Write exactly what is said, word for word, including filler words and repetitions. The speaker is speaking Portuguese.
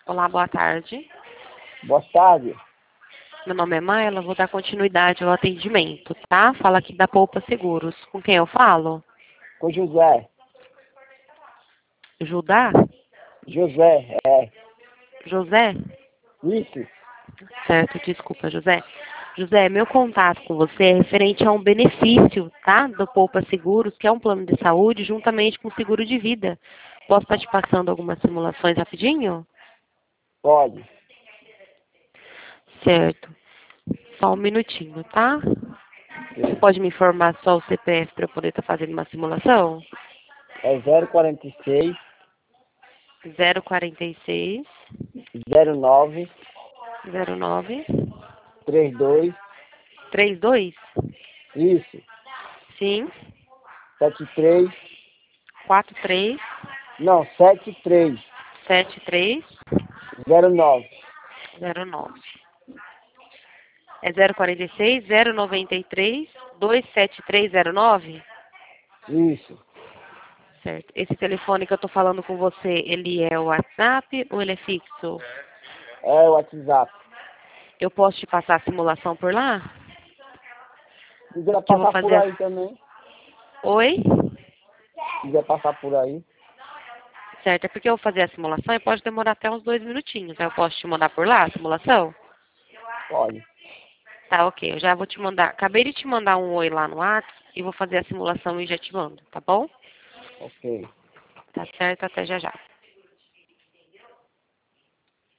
Olá, boa tarde. Boa tarde. Meu nome é Maila, vou dar continuidade ao atendimento, tá? Fala aqui da Poupa Seguros. Com quem eu falo? Com José. Judá? José, é. José? Isso. Certo, desculpa, José. José, meu contato com você é referente a um benefício, tá? Do Poupa Seguros, que é um plano de saúde, juntamente com o seguro de vida. Posso estar te passando algumas simulações rapidinho? Pode. Certo. Só um minutinho, tá? Você Sim. pode me informar só o C P F para eu poder estar fazendo uma simulação? É zero quarenta e seis, zero quarenta e seis, zero nove, zero nove, trinta e dois. trinta e dois? Isso. Sim. setenta e três. quarenta e três, Não, setenta e três. setenta e três, zero nove. zero nove. É zero quarenta e seis, zero noventa e três, duzentos e setenta e três zero nove? Isso. Certo. Esse telefone que eu tô falando com você, ele é o WhatsApp ou ele é fixo? É o WhatsApp. Eu posso te passar a simulação por lá? Se quiser Que eu vou passar por fazer aí a... também. Oi? Se quiser passar por aí. Certo, é porque eu vou fazer a simulação e pode demorar até uns dois minutinhos. Aí eu posso te mandar por lá a simulação? Pode. Tá, ok. Eu já vou te mandar. Acabei de te mandar um oi lá no WhatsApp e vou fazer a simulação e já te mando, tá bom? Ok. Tá certo, até já já.